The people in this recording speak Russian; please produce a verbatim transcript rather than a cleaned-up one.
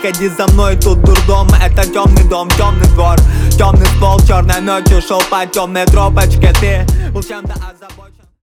Ходи за мной, тут дурдом. Это темный дом, темный двор, темный ствол, черной ночью шел по темной тропочке. Ты был чем-то озабочен.